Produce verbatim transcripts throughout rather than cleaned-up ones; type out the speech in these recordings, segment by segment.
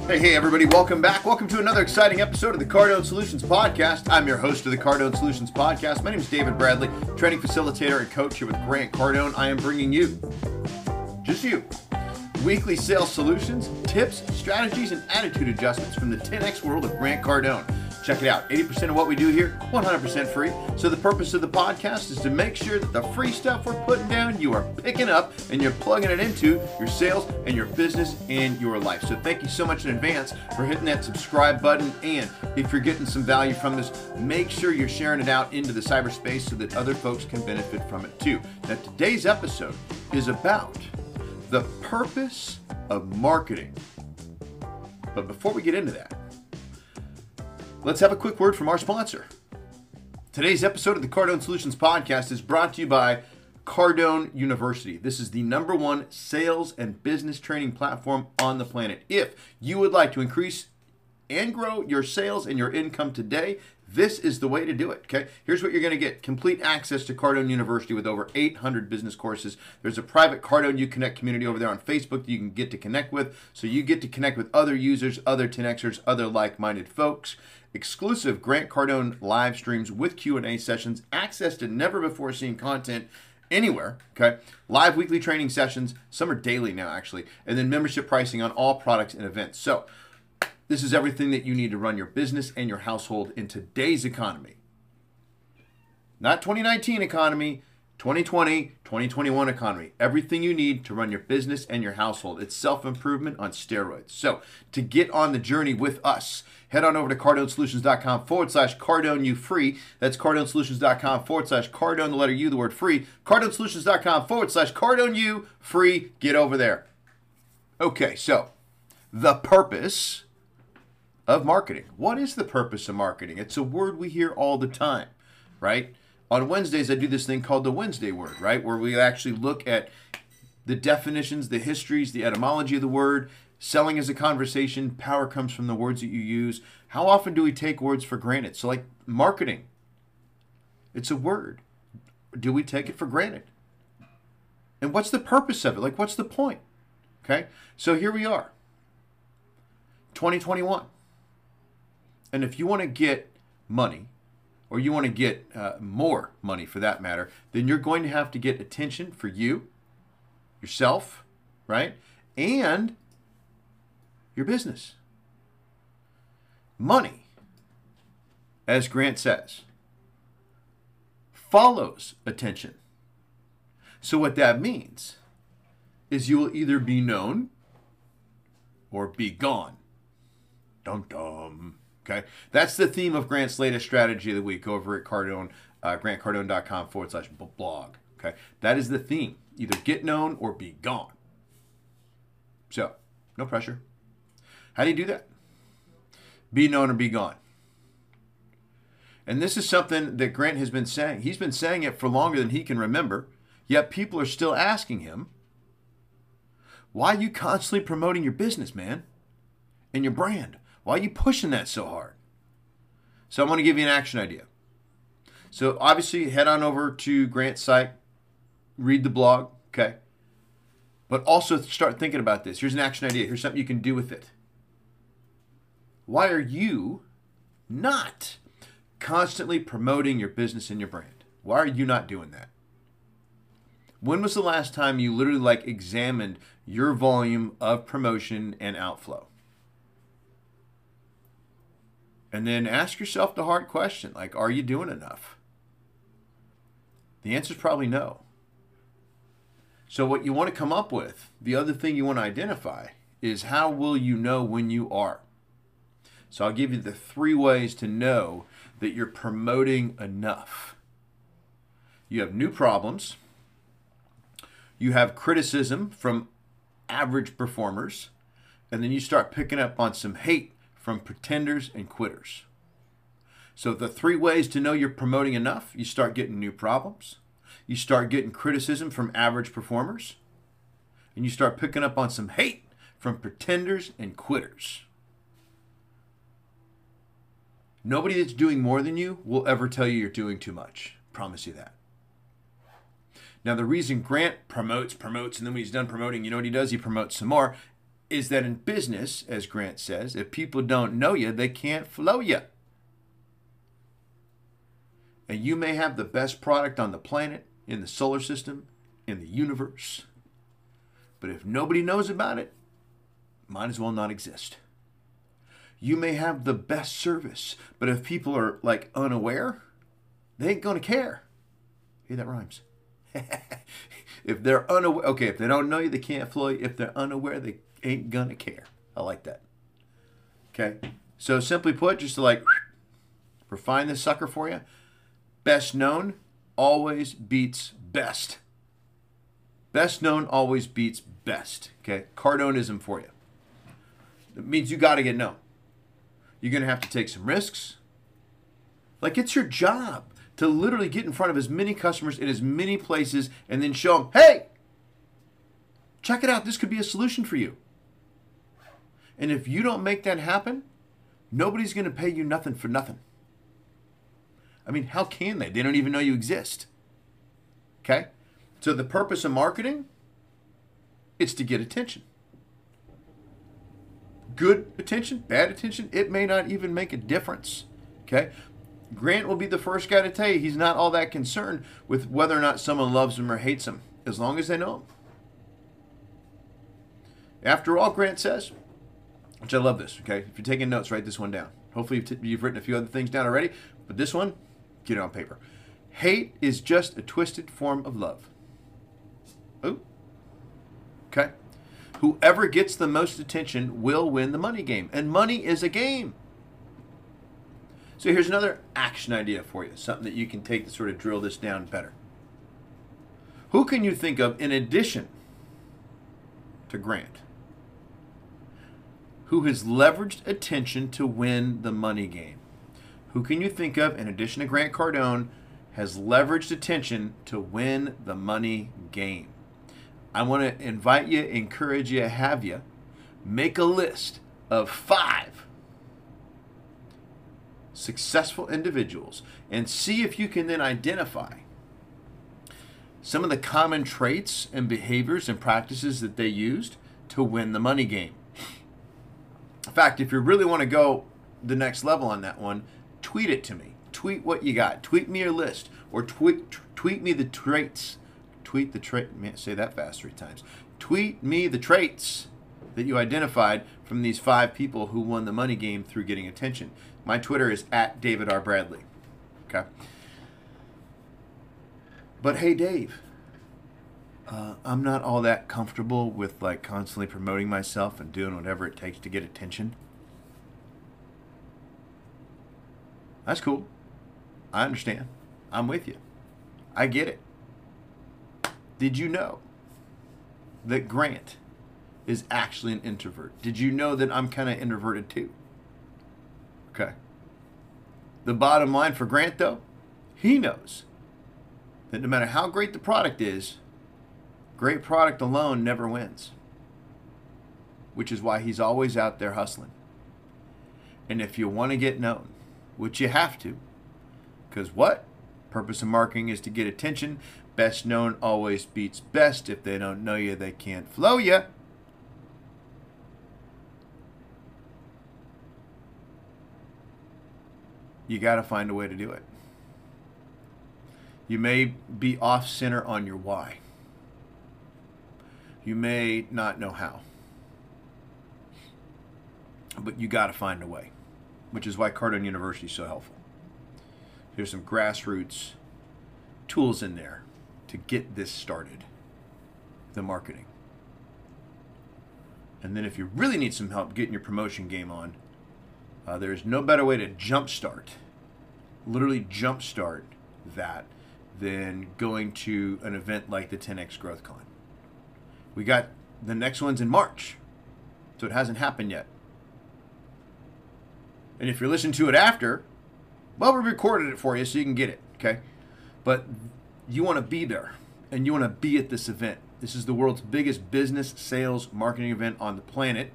Hey, hey, everybody, welcome back. Welcome to another exciting episode of the Cardone Solutions Podcast. I'm your host of the Cardone Solutions Podcast. My name is David Bradley, training facilitator and coach here with Grant Cardone. I am bringing you, just you, weekly sales solutions, tips, strategies, and attitude adjustments from the ten X world of Grant Cardone. Check it out. eighty percent of what we do here, one hundred percent free. So the purpose of the podcast is to make sure that the free stuff we're putting down, you are picking up and you're plugging it into your sales and your business and your life. So thank you so much in advance for hitting that subscribe button. And if you're getting some value from this, make sure you're sharing it out into the cyberspace so that other folks can benefit from it too. Now, today's episode is about the purpose of marketing. But before we get into that, let's have a quick word from our sponsor. Today's episode of the Cardone Solutions Podcast is brought to you by Cardone University. This is the number one sales and business training platform on the planet. If you would like to increase and grow your sales and your income today, this is the way to do it, okay? Here's what you're going to get. Complete access to Cardone University with over eight hundred business courses. There's a private Cardone U Connect community over there on Facebook that you can get to connect with. So you get to connect with other users, other ten Xers, other like-minded folks. Exclusive Grant Cardone live streams with Q and A sessions. Access to never-before-seen content anywhere, okay? Live weekly training sessions. Some are daily now, actually. And then membership pricing on all products and events. So this is everything that you need to run your business and your household in today's economy. Not twenty nineteen economy, twenty twenty, twenty twenty-one economy. Everything you need to run your business and your household. It's self-improvement on steroids. So to get on the journey with us, head on over to cardonesolutions.com forward slash Cardone U free. That's cardonesolutions.com forward slash Cardone, the letter U, the word free. cardonesolutions.com forward slash Cardone U free. Get over there. Okay, so the purpose of marketing. What is the purpose of marketing? It's a word we hear all the time, right? On Wednesdays, I do this thing called the Wednesday word, right? Where we actually look at the definitions, the histories, the etymology of the word. Selling is a conversation. Power comes from the words that you use. How often do we take words for granted? So like marketing, it's a word. Do we take it for granted? And what's the purpose of it? Like, what's the point? Okay, so here we are, twenty twenty-one. And if you want to get money, or you want to get uh, more money for that matter, then you're going to have to get attention for you, yourself, right? And your business. Money, as Grant says, follows attention. So what that means is you will either be known or be gone. Dum dum. Okay, that's the theme of Grant's latest strategy of the week over at Cardone, uh, grantcardone.com forward slash blog. Okay, that is the theme. Either get known or be gone. So, no pressure. How do you do that? Be known or be gone. And this is something that Grant has been saying. He's been saying it for longer than he can remember, yet people are still asking him, why are you constantly promoting your business, man, and your brand? Why are you pushing that so hard? So I'm going to give you an action idea. So obviously head on over to Grant's site, read the blog, okay? But also start thinking about this. Here's an action idea. Here's something you can do with it. Why are you not constantly promoting your business and your brand? Why are you not doing that? When was the last time you literally like examined your volume of promotion and outflow? And then ask yourself the hard question, like, are you doing enough? The answer is probably no. So what you want to come up with, the other thing you want to identify, is how will you know when you are? So I'll give you the three ways to know that you're promoting enough. You have new problems. You have criticism from average performers. And then you start picking up on some hate from pretenders and quitters. So the three ways to know you're promoting enough: you start getting new problems, you start getting criticism from average performers, and you start picking up on some hate from pretenders and quitters. Nobody that's doing more than you will ever tell you you're doing too much. Promise you that. Now, the reason Grant promotes, promotes, and then when he's done promoting, you know what he does? He promotes some more. is that in business, as Grant says, if people don't know you, they can't flow you. And you may have the best product on the planet, in the solar system, in the universe. But if nobody knows about it, might as well not exist. You may have the best service, but if people are like unaware, they ain't gonna care. Hey, that rhymes. If they're unaware, okay, if they don't know you, they can't flow you. If they're unaware, they ain't gonna care. I like that. Okay, so simply put, just to like refine this sucker for you, best known always beats best. Best known always beats best. Okay, Cardonism for you. It means you got to get known. You're going to have to take some risks. Like, it's your job to literally get in front of as many customers in as many places and then show them, hey, check it out. This could be a solution for you. And if you don't make that happen, nobody's going to pay you nothing for nothing. I mean, how can they? They don't even know you exist. Okay? So the purpose of marketing, it's to get attention. Good attention, bad attention, it may not even make a difference. Okay? Grant will be the first guy to tell you he's not all that concerned with whether or not someone loves him or hates him, as long as they know him. After all, Grant says, which I love this, okay? If you're taking notes, write this one down. Hopefully you've, t- you've written a few other things down already, but this one, get it on paper. Hate is just a twisted form of love. Oh, okay. Whoever gets the most attention will win the money game. And money is a game. So here's another action idea for you. Something that you can take to sort of drill this down better. Who can you think of in addition to Grant who has leveraged attention to win the money game? Who can you think of in addition to Grant Cardone has leveraged attention to win the money game? I want to invite you, encourage you, have you make a list of five successful individuals and see if you can then identify some of the common traits and behaviors and practices that they used to win the money game. In fact, if you really want to go the next level on that one, tweet it to me. Tweet what you got. Tweet me your list, or tweet t- tweet me the traits. Tweet the trait. Say that fast three times. Tweet me the traits that you identified from these five people who won the money game through getting attention. My Twitter is at David R. Bradley. Okay. But hey, Dave, uh, I'm not all that comfortable with like constantly promoting myself and doing whatever it takes to get attention. That's cool. I understand. I'm with you. I get it. Did you know that Grant is actually an introvert? Did you know that I'm kind of introverted too? Okay. The bottom line for Grant, though, he knows that no matter how great the product is, great product alone never wins. Which is why he's always out there hustling. And if you want to get known, which you have to, because what? Purpose of marketing is to get attention. Best known always beats best. If they don't know you, they can't flow you. You got to find a way to do it. You may be off center on your why. You may not know how. But you got to find a way, which is why Cardone University is so helpful. There's some grassroots tools in there to get this started, the marketing. And then if you really need some help getting your promotion game on, uh, there's no better way to jumpstart, literally jumpstart that than going to an event like the ten X Growth Con. We got the next one's in March, so it hasn't happened yet. And if you're listening to it after, well, we recorded it for you so you can get it, okay? But you want to be there, and you want to be at this event. This is the world's biggest business, sales, marketing event on the planet.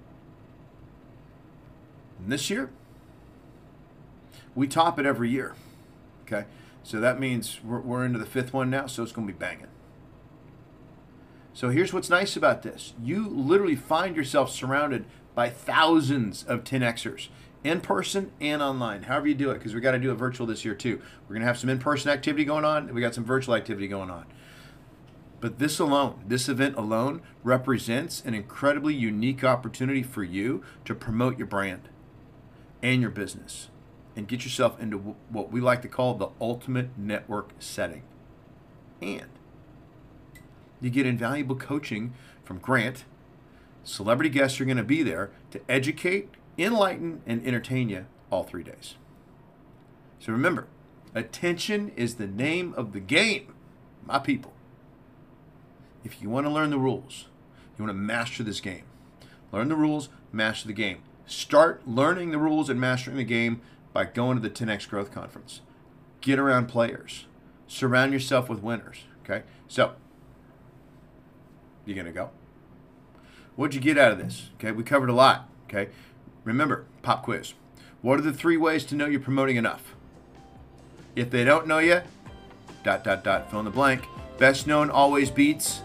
And this year, we top it every year, okay? So that means we're, we're into the fifth one now, so it's going to be banging. So here's what's nice about this. You literally find yourself surrounded by thousands of ten Xers, in person and online, however you do it, because we got to do it virtual this year too. We're going to have some in-person activity going on, and we got some virtual activity going on. But this alone, this event alone, represents an incredibly unique opportunity for you to promote your brand and your business and get yourself into what we like to call the ultimate network setting. And you get invaluable coaching from Grant. Celebrity guests are going to be there to educate, enlighten, and entertain you all three days. So remember, attention is the name of the game, my people. If you want to learn the rules, you want to master this game. Learn the rules, master the game. Start learning the rules and mastering the game by going to the ten X Growth Conference. Get around players. Surround yourself with winners. Okay? So, you going to go? What'd you get out of this? Okay, we covered a lot. Okay? Remember, pop quiz. What are the three ways to know you're promoting enough? If they don't know you, dot, dot, dot, fill in the blank. Best known always beats.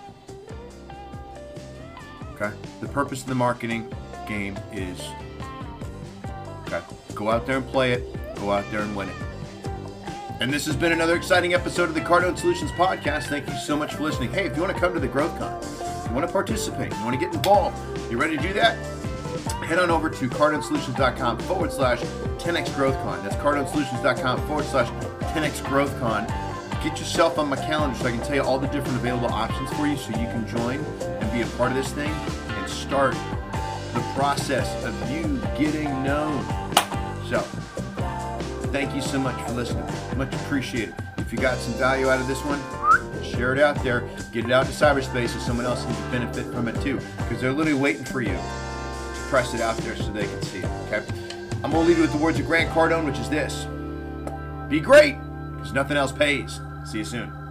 Okay? The purpose of the marketing game is, okay, go out there and play it. Go out there and win it. And this has been another exciting episode of the Cardone Solutions Podcast. Thank you so much for listening. Hey, if you want to come to the GrowthCon, you want to participate, you want to get involved, you ready to do that? Head on over to cardonesolutions.com forward slash 10X GrowthCon. That's cardonesolutions.com forward slash 10X GrowthCon. Get yourself on my calendar so I can tell you all the different available options for you so you can join and be a part of this thing and start the process of you getting known. So, thank you so much for listening. Much appreciated. If you got some value out of this one, share it out there. Get it out to cyberspace so someone else can benefit from it too, because they're literally waiting for you to press it out there so they can see it. Okay? I'm going to leave you with the words of Grant Cardone, which is this: be great, because nothing else pays. See you soon.